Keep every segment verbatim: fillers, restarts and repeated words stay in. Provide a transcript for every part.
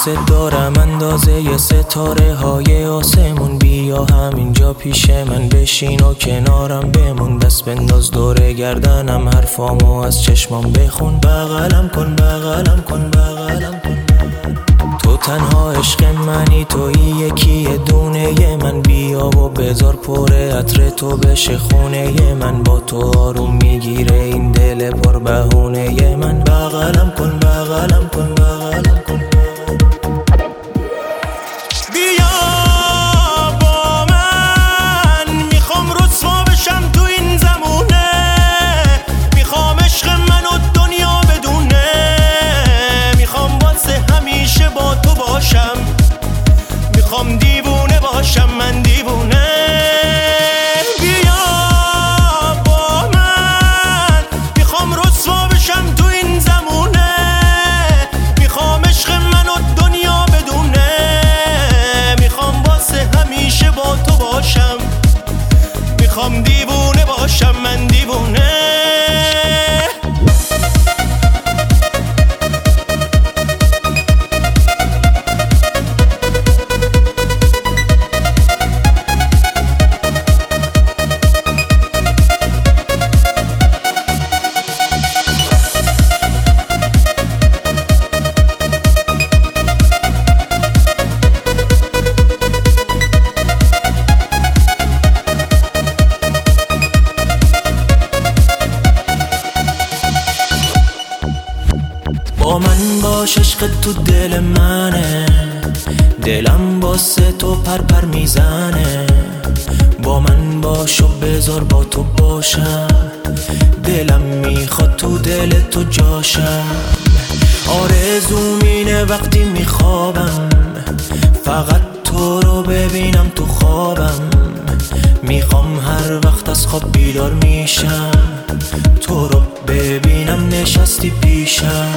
دوست دارم اندازه ی ستاره های آسمون. بیا همینجا پیش من بشین و کنارم بمون. دست بنداز دور گردنم، حرفامو از چشمام بخون. بغلم کن بغلم کن بغلم کن. تو تنها عشق منی، تویی یکی دونه من. بیا و بذار پر عطر تو بشه خونه من. با تو آروم میگیره این دل پر بهونه من. بغلم کن بغلم کن بغلم کن. بیا با من، میخوام رسوا بشم تو این زمونه. میخوام عشق من و دنیا بدونه. میخوام واسه همیشه با تو باشم. میخوام دیوونه باشم من دیوونه. بیا با من، میخوام رسوا بشم تو این زمونه. میخوام عشق من و دنیا بدونه. میخوام واسه همیشه با تو باشم. میخوام دیوونه باشم من دیوونه. با من باش، عشق تو دل منه. دلم واسه تو پر پر میزنه. با من باش و بذار با تو باشم. دلم میخواد تو دل تو جاشم. آرزوم اینه وقتی میخوابم فقط تو رو ببینم تو خوابم. میخوام هر وقت از خواب بیدار میشم تو رو ببینم نشستی پیشم.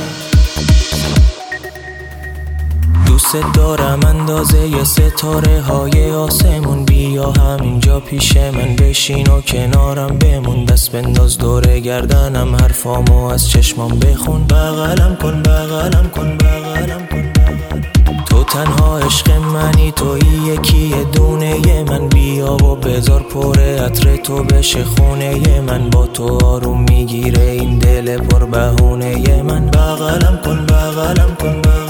دوست دارم اندازه ی ستاره های آسمون. بیا همینجا پیش من بشین و کنارم بمون. دست بنداز دور گردنم، حرفامو از چشمام بخون. بغلم کن بغلم کن بغلم کن. تو تنها عشق منی، تویی یکی دونه من. بیا و بذار پر عطر تو بشه خونه من. با تو آروم میگیره این دل پر بهونه من. بغلم کن بغلم کن بغلم.